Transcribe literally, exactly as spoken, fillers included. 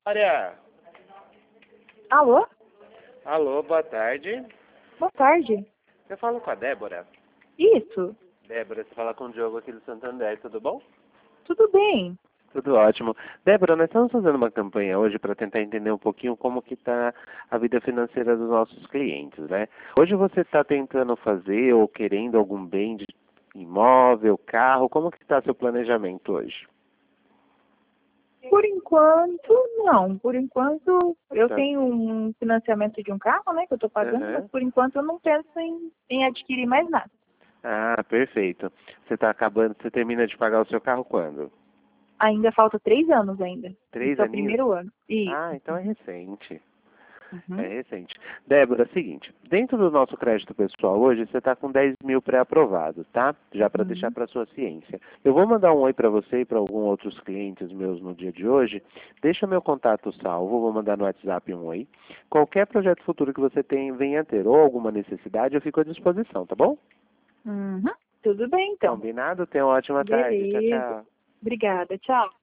Olha, Alô? alô, boa tarde. Boa tarde. Eu falo com a Débora. Isso. Débora, você fala com o Diogo aqui do Santander, tudo bom? Tudo bem. Tudo ótimo. Débora, nós estamos fazendo uma campanha hoje para tentar entender um pouquinho como que está a vida financeira dos nossos clientes, né? Hoje você está tentando fazer ou querendo algum bem de imóvel, carro, como que está seu planejamento hoje? Por enquanto, não. Por enquanto, eu Tá. tenho um financiamento de um carro, né, que eu estou pagando, Aham. mas por enquanto eu não penso em, em adquirir mais nada. Ah, perfeito. Você está acabando, você termina de pagar o seu carro quando? Ainda falta três anos ainda. Três Esse é o aninhos? primeiro ano. Isso. Ah, então é recente. É Uhum. recente. Débora, é o seguinte, dentro do nosso crédito pessoal hoje, você está com dez mil pré-aprovados, tá? Já para deixar Uhum. para sua ciência. Eu vou mandar um oi para você e para alguns outros clientes meus no dia de hoje. Deixa meu contato salvo, vou mandar no WhatsApp um oi. Qualquer projeto futuro que você tem, venha ter ou alguma necessidade, eu fico à disposição, tá bom? Uhum. Tudo bem, então. Combinado? Tenha uma ótima tarde. Tchau, Beleza. tchau. Obrigada. Tchau.